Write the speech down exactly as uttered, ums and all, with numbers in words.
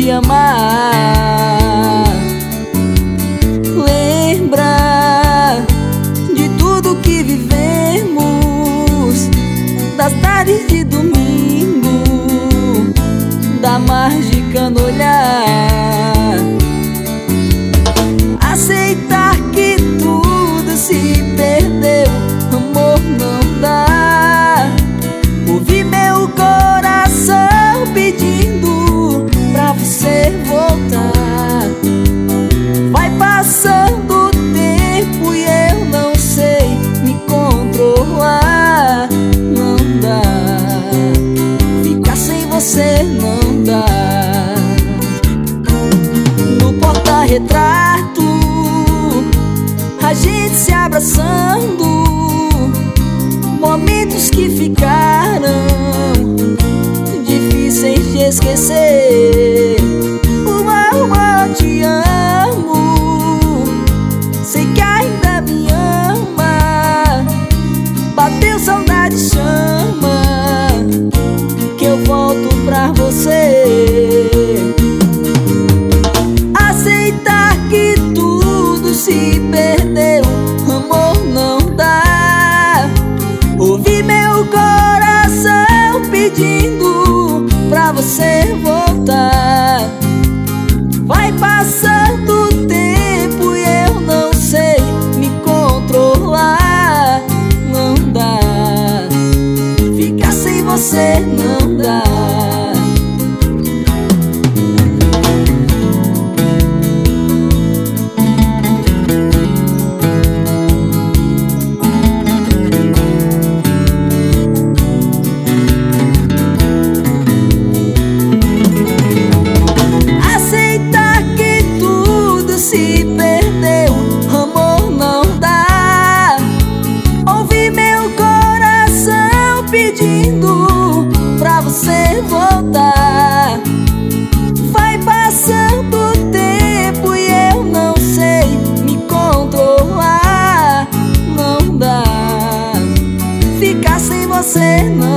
te amar. Lembra de tudo que vivemos, das tardes de domingo, da mágica no olhar. Aceitar que tudo se perdeu, amor, não dá. Ouvir meu coração pedindo pra você voltar. Vai passando o tempo e eu não sei me controlar. Não dá, ficar sem você não dá. No porta-retrato, a gente se abraçando, momentos que ficaram difíceis de esquecer. Uma, uma, te amo, sei que ainda me ama. Bateu saudade, chama, que eu volto pra você. Aceitar que tudo se perdeu, amor, não dá. Ouvir meu coração pedindo pra você voltar. Vai passando o tempo e eu não sei me controlar. Não dá, ficar sem você não dá. Se perdeu, amor, não dá. Ouvir meu coração pedindo pra você voltar. Vai passando o tempo e eu não sei me controlar. Não dá, ficar sem você não